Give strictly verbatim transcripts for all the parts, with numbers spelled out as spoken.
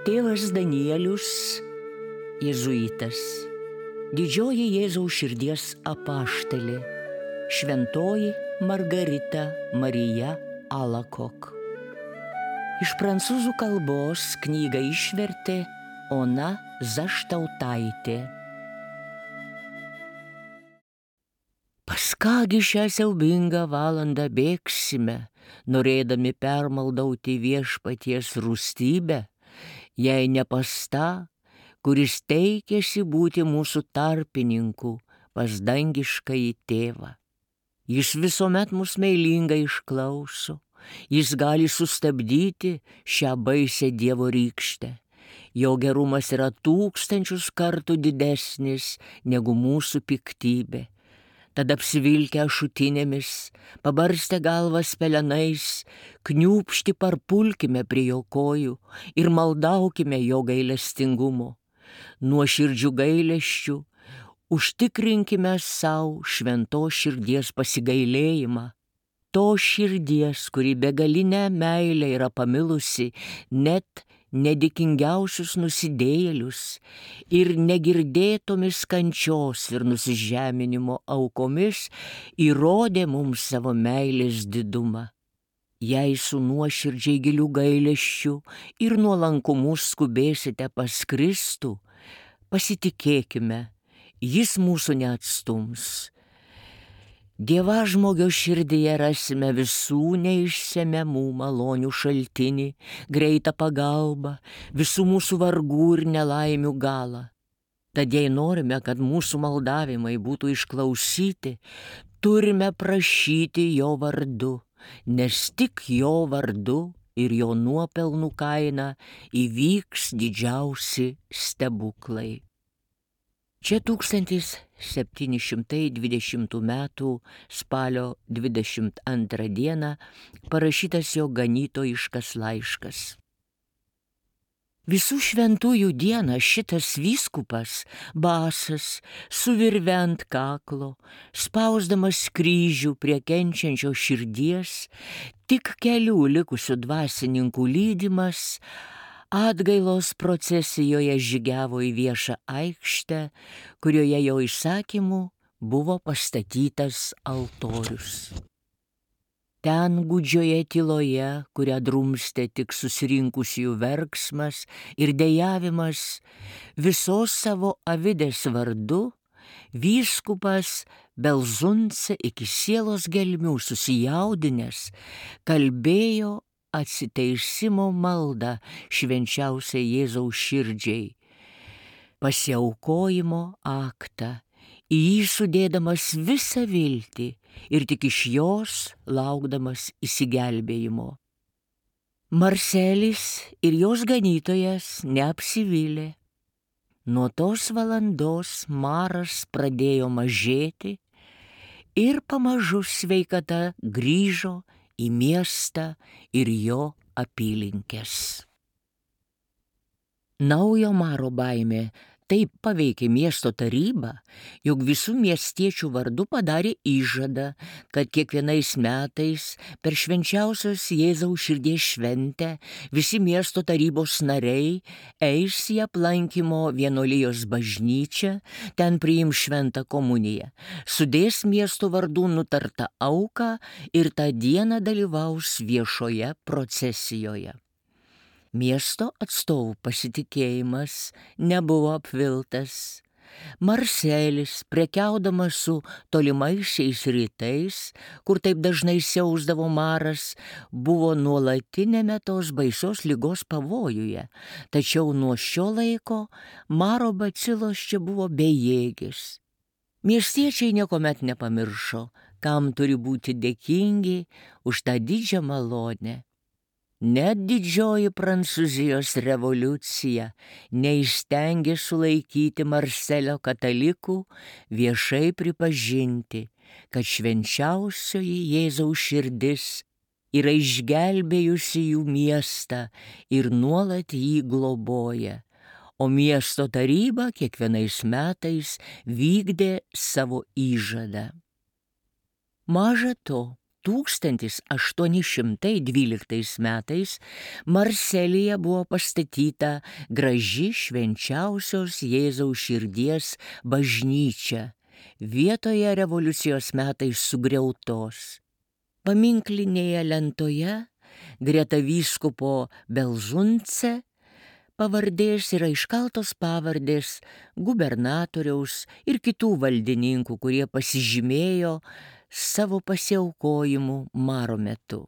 Tėvas Danielius, jėzuitas, didžioji Jėzaus širdies apaštalė, šventoji Margarita Marija Alakok. Iš prancūzų kalbos knygą išvertė Ona Zaštautaitė. Pas kągi šią siaubingą valandą bėgsime, norėdami permaldauti viešpaties rūstybę, jei ne pas tą, kuris teikėsi būti mūsų tarpininku pas dangiškąjį tėvą. Jis visuomet mus meilingai išklauso, jis gali sustabdyti šią baisę Dievo rykštę. Jo gerumas yra tūkstančius kartų didesnis negu mūsų piktybė. Tad apsivilkę ašutinėmis, pabarstę galvas pelenais, kniūpšti parpulkime prie jo kojų ir maldaukime jo gailestingumo. Nuoširdžių gailesčių užtikrinkime savo šventos širdies pasigailėjimą. To širdies, kuri begalinę meilę yra pamilusi net nedėkingiausius nusidėjėlius ir negirdėtomis kančios ir nusižeminimo aukomis įrodė mums savo meilės didumą. Jei su nuoširdžiai gilių gailesčių ir nuolankumu skubėsite pas Kristų, pasitikėkime, jis mūsų neatstums. Dievažmogio širdyje rasime visų neišsemiamų malonių šaltinį, greitą pagalbą, visų mūsų vargų ir nelaimių galą. Tad jei norime, kad mūsų maldavimai būtų išklausyti, turime prašyti jo vardu, nes tik jo vardu ir jo nuopelnų kaina įvyks didžiausi stebuklai. Čia tūkstantis septyni šimtai dvidešimtų metų spalio dvidešimt antrą dieną parašytas jo ganytojiškas laiškas. Visų šventųjų dieną šitas vyskupas, basas, su virve ant kaklo, spausdamas kryžių prie kenčiančio širdies, tik kelių likusių dvasininkų lydimas, atgailos procesijoje žygiavo į viešą aikštę, kurioje jo įsakymu buvo pastatytas altorius. Ten gūdžioje tyloje, kurią drumstė tik susirinkusiųjų verksmas ir dejavimas, visos savo avidės vardu, vyskupas Belzunce iki sielos gelmių susijaudinęs, kalbėjo atsiteisimo maldą švenčiausiai Jėzaus širdžiai, pasiaukojimo aktą, į jį sudėdamas visą viltį ir tik iš jos laukdamas išsigelbėjimo. Marselis ir jos ganytojas neapsivylė. Nuo tos valandos maras pradėjo mažėti ir pamažu sveikata grįžo į miestą ir jo apylinkes. Naujo maro baimė taip paveikė miesto tarybą, jog visų miestiečių vardu padarė įžadą, kad kiekvienais metais per švenčiausios Jėzaus širdies šventę visi miesto tarybos nariai eis į aplankymo vienuolijos bažnyčią, ten priims šventą komuniją, sudės miesto vardų nutartą auką ir tą dieną dalyvaus viešoje procesijoje. Miesto atstovų pasitikėjimas nebuvo apviltas. Marselis, prekiaudamas su tolimaisiais rytais, kur taip dažnai siausdavo maras, buvo nuolatinėme tos baisios ligos pavojuje, tačiau nuo šio laiko maro bacilos čia buvo bejėgis. Miestiečiai niekuomet nepamiršo, kam turi būti dėkingi už tą didžią malonę. Net didžioji Prancūzijos revoliucija neįstengė sulaikyti Marselio katalikų viešai pripažinti, kad švenčiausioji Jėzaus širdis yra išgelbėjusi jų miestą ir nuolat jį globoja, o miesto taryba kiekvienais metais vykdė savo įžadą. Maža to, tūkstantis aštuoni šimtai dvyliktais metais Marselyje buvo pastatyta graži švenčiausios Jėzaus širdies bažnyčia, vietoje revoliucijos metais sugriautos. Paminklinėje lentoje greta vyskupo Belzunce pavardės yra iškaltos pavardės gubernatoriaus ir kitų valdininkų, kurie pasižymėjo savo pasiaukojimu maro metu.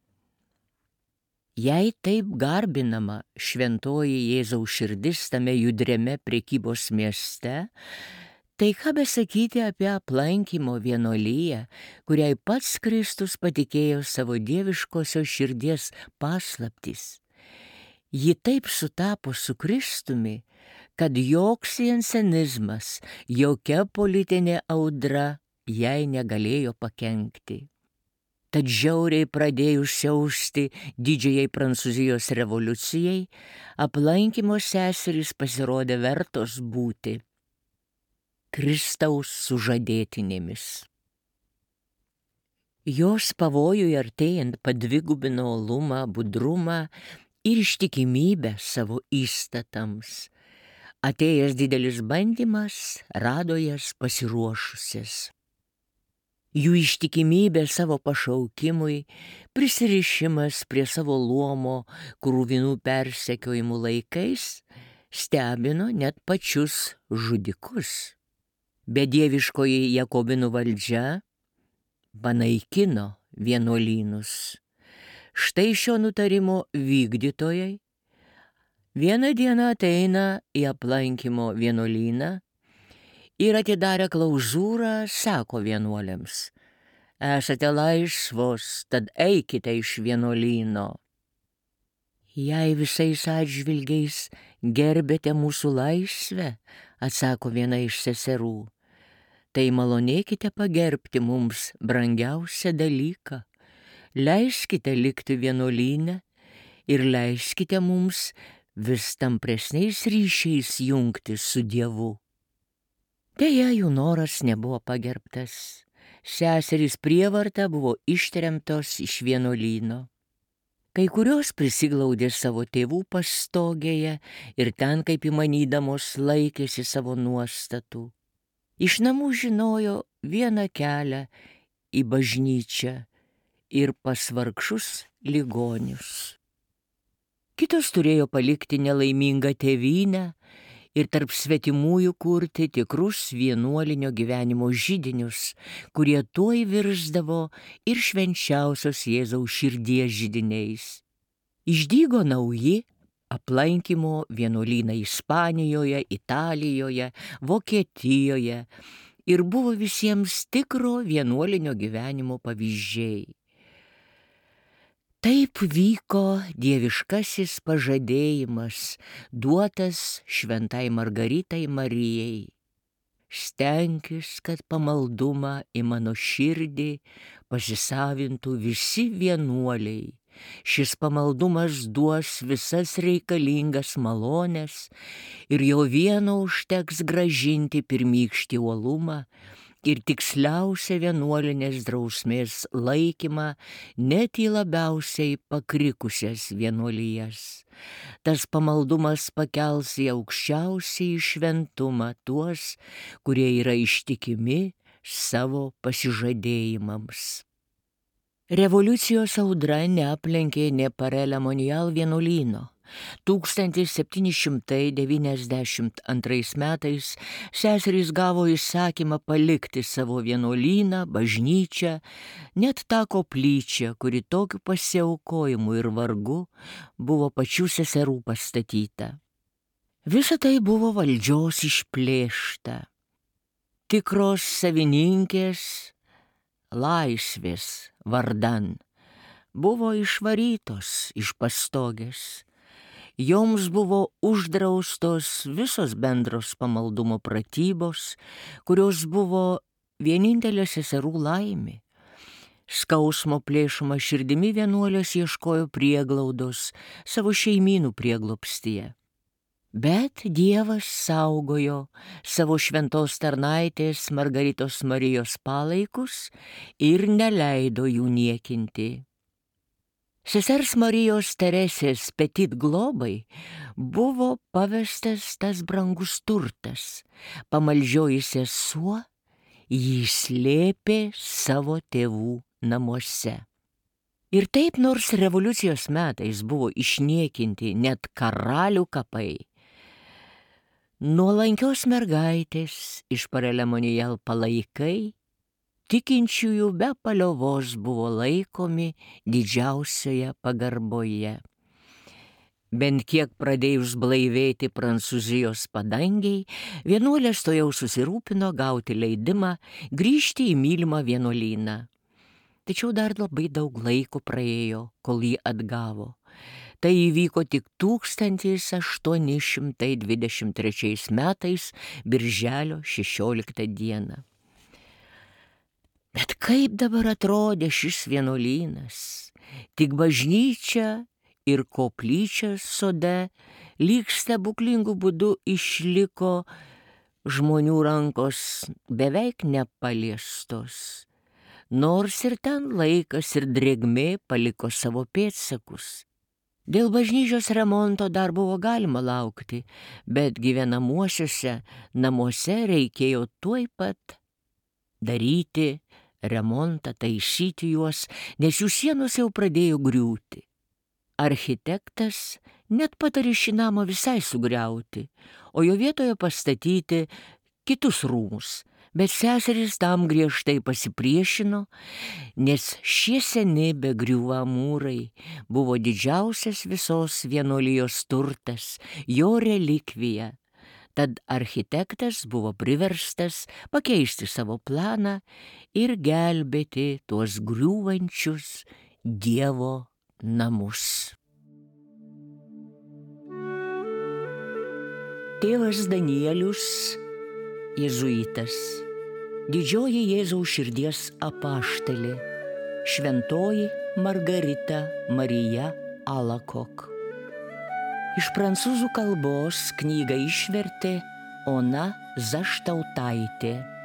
Jei taip garbinama šventoji Jėzaus širdis tame judriame prekybos mieste, tai ką besakyti apie aplankymo vienuoliją, kuriai pats Kristus patikėjo savo dieviškosios širdies paslaptis. Ji taip sutapo su Kristumi, kad joks jansenizmas, jokia politinė audra jai negalėjo pakenkti. Tad žiauriai pradėjus siausti didžiajai Prancūzijos revoliucijai, aplankymo seserys pasirodė vertos būti Kristaus sužadėtinėmis. Jos pavojui artėjant padvigubino uolumą, budrumą ir ištikimybę savo įstatams. Atėjęs didelis bandymas rado jas pasiruošusias. Jų ištikimybė savo pašaukimui, prisirišimas prie savo luomo krūvinų persekiojimų laikais stebino net pačius žudikus. Bedieviškoji Jakobinų valdžia panaikino vienuolynus. Štai šio nutarimo vykdytojai vieną dieną ateina į aplankymo vienuolyną ir atidarę klauzūrą sako vienuoliams: esate laisvos, tad eikite iš vienuolyno. Jei visais atžvilgiais gerbėte mūsų laisvę, atsako viena iš seserų, tai malonėkite pagerbti mums brangiausią dalyką. Leiskite likti vienuolyne ir leiskite mums vis tampresniais ryšiais jungtis su Dievu. Deja, jų noras nebuvo pagerbtas. Seserys prievarta buvo ištremtos iš vienuolyno. Kai kurios prisiglaudė savo tėvų pastogėje ir ten, kaip įmanydamos, laikėsi savo nuostatų. Iš namų žinojo vieną kelią į bažnyčią ir pas vargšus ligonius. Kitos turėjo palikti nelaimingą tėvynę ir tarp svetimųjų kurti tikrus vienuolinio gyvenimo židinius, kurie tuoj virsdavo ir švenčiausios Jėzaus širdies židiniais. Išdygo nauji aplankymo vienuolynai Ispanijoje, Italijoje, Vokietijoje ir buvo visiems tikro vienuolinio gyvenimo pavyzdžiai. Taip vyko dieviškasis pažadėjimas, duotas šventai Margaritai Marijai. Stenkis, kad pamaldumą į mano širdį pasisavintų visi vienuoliai. Šis pamaldumas duos visas reikalingas malones ir jo vieno užteks gražinti pirmykštį uolumą ir tiksliausią vienuolinės drausmės laikymą net į labiausiai pakrikusias vienuolijas. Tas pamaldumas pakels į aukščiausią šventumą tuos, kurie yra ištikimi savo pasižadėjimams. Revoliucijos audra neaplenkė nė Parelemonial vienuolyno. tūkstantis septyni šimtai devyniasdešimt antrais metais seserys gavo įsakymą palikti savo vienuolyną, bažnyčią, net tą koplyčią, kuri tokiu pasiaukojimu ir vargu buvo pačių seserų pastatyta. Visa tai buvo valdžios išplėšta. Tikros savininkės laisvės vardan buvo išvarytos iš pastogės. Joms buvo uždraustos visos bendros pamaldumo pratybos, kurios buvo vienintelė seserų laimė. Skausmo plėšoma širdimi vienuolės ieškojo prieglaudos savo šeimynų prieglobstyje. Bet Dievas saugojo savo šventos tarnaitės Margaritos Marijos palaikus ir neleido jų niekinti. Sesers Marijos Teresės Petit globai buvo pavestas tas brangus turtas. Pamaldžioji sesuo jį slėpė savo tėvų namuose. Ir taip, nors revoliucijos metais buvo išniekinti net karalių kapai, nuolankios mergaitės iš Parelemonial palaikai tikinčiųjų be paliovos buvo laikomi didžiausioje pagarboje. Bent kiek pradėjus blaivėti Prancūzijos padangiai, vienuolės tojau susirūpino gauti leidimą grįžti į mylimą vienuolyną. Tačiau dar labai daug laiko praėjo, kol jį atgavo. Tai įvyko tik tūkstantis aštuoni šimtai dvidešimt trečiais metais, birželio šešioliktą dieną. Bet kaip dabar atrodė šis vienuolynas? Tik bažnyčia ir koplyčia sode lyg stebuklingų būdų išliko žmonių rankos beveik nepaliestos. Nors ir ten laikas ir drėgmė paliko savo pėdsakus. Dėl bažnyčios remonto dar buvo galima laukti, bet gyvenamuosiuose namuose reikėjo tuoj pat daryti remontą, taisyti juos, nes jų sienos jau pradėjo griūti. Architektas net patarė šį namą visai sugriauti, o jo vietoje pastatyti kitus rūmus. Bet seserys tam griežtai pasipriešino, nes šie seni begriūvą mūrai buvo didžiausias visos vienuolijos turtas, jo relikvija. Tad architektas buvo priverstas pakeisti savo planą ir gelbėti tuos griūvančius Dievo namus. Tėvas Danielius, jėzuitas, didžioji Jėzaus širdies apaštalė, šventoji Margarita Marija Alacoque. Iš prancūzų kalbos knygą išvertė Ona Zaštautaitė.